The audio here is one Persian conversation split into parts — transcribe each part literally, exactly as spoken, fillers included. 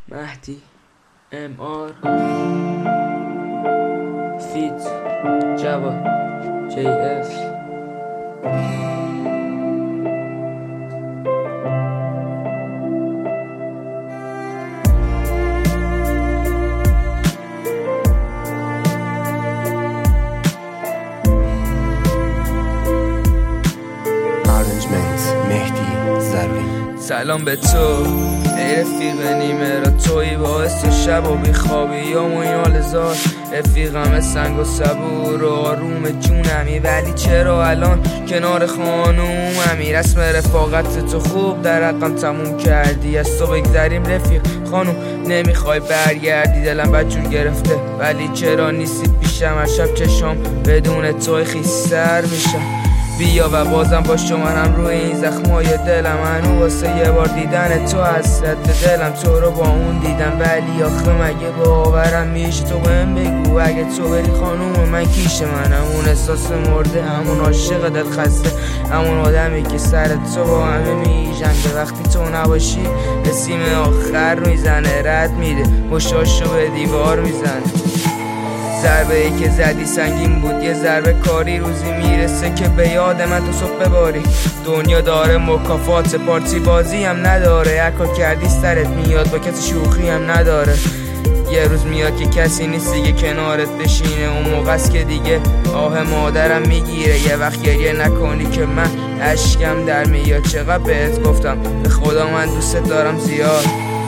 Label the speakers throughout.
Speaker 1: مهدی ام آر فیت جواد جی اس.
Speaker 2: سلام به تو ای رفیق نیمه را، توی باعث شب و بیخوابی یا مویال زار. رفیقم سنگ و صبور و آروم جونمی، ولی چرا الان کنار خانوممی؟ رسم رفاقت تو خوب در حقم تموم کردی، از تو بگذریم رفیق خانوم نمیخوای برگردی. دلم بدجور گرفته ولی چرا نیستی پیشم؟ هر شب چشام بدون توی خیستر میشم. بیا و بازم با شما هم روی این زخمای دلم، هنو واسه یه بار دیدن تو حسرت به دلم. تو رو با اون دیدم ولی آخه مگه باورم میشه؟ تو بهم بگو اگه تو بری خانوم من کیش من؟ همون احساس مرده، همون عاشق دل خسته، همون آدمی که سر تو با همه میجنگه. وقتی تو نباشی اسیم آخر میزنه، رد میده مشاشو به دیوار میزنه. ضربه ای که زدی سنگین بود، یه ضربه کاری روزی میرسه که به یاد من تو صبح بباری. دنیا داره مکافات، پارتی بازی هم نداره، هر کار کردی سرت میاد، با کسی شوخی هم نداره. یه روز میاد که کسی نیست دیگه کنارت بشینه، اون موقع است که دیگه آه مادرم میگیره. یه وقت گریه نکنی که من اشکم در میاد. چقدر بهت گفتم به خدا من دوست دارم زیاد.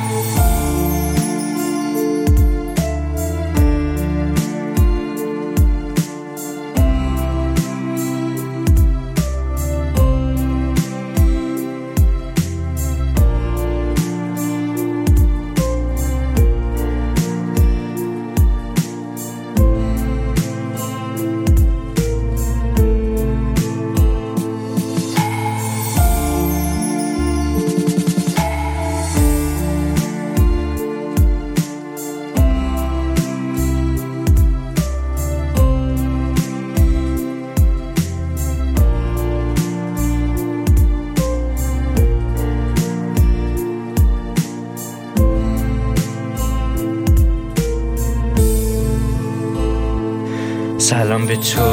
Speaker 3: سلام به تو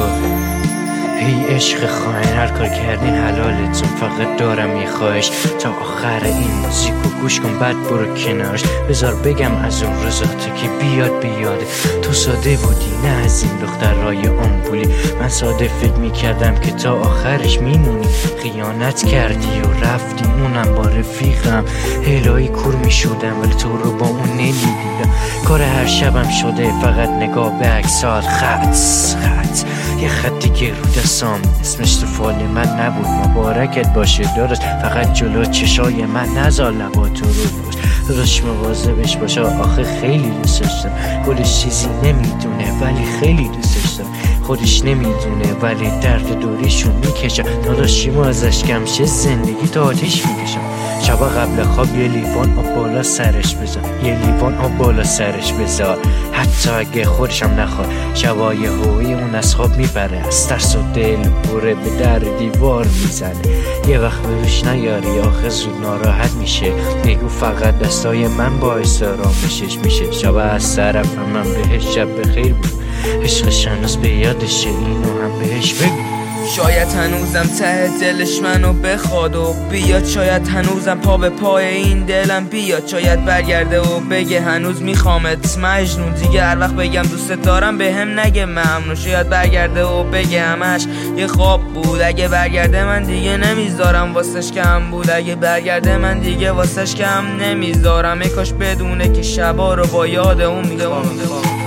Speaker 3: ای عشق خواهن، هر کار کردین حلالتون، فقط دارم یه خواهش تا آخر این موزیکو گوش کن بعد برو کنارش. بذار بگم از اون روزاته که بیاد بیاده، تو ساده بودی نه از این دخترای آمپولی. من ساده فکر میکردم که تا آخرش میمونی، خیانت کردی و رفتی اونم با رفیقم. هلایی کور میشدم ولی تو رو با اون نمیدیدم. کار هر شبم شده فقط نگاه به عکسات، خط خط یه خطی که رو دستام اسمش تو فال من نبود. مبارکت باشه دارش، فقط جلو چشای من نزار لباتو رو باش. داداش مواظبش باشه آخه خیلی دوست داشتم. گلش چیزی نمیدونه ولی خیلی دوست داشتم. خودش نمیدونه ولی درد دوریشو میکشم. داداشیمو ازش کم شه زندگی تا آتیش میکشم. شبا قبل خواب یه لیوان آب بالا سرش بذار، یه لیوان آب بالا سرش بذار، حتی اگه خودشم نخواد. شبای هوی اون از خواب میبره، از ترس و دل بوره به در دیوار میزنه. یه وقت بروش نیاری آخه زود ناراحت میشه، بگو فقط دستای من باعث آرامشش میشه. شبا از طرف من بهش شب بخیر بود، عشقش هنوز به یادشه اینو هم بهش بگو.
Speaker 2: شاید هنوزم ته دلش منو بخواد و بیاد، شاید هنوزم پا به پای این دلم بیاد. شاید برگرده و بگه هنوز میخوامت مجنون، دیگه هر وقت بگم دوست دارم به هم نگه ممنون. شاید برگرده و بگه همش یه خواب بود، اگه برگرده من دیگه نمیذارم واسش کم بود. اگه برگرده من دیگه واسش کم نمیذارم. ای کاش بدونه که شبا رو با یاد اون میخوام.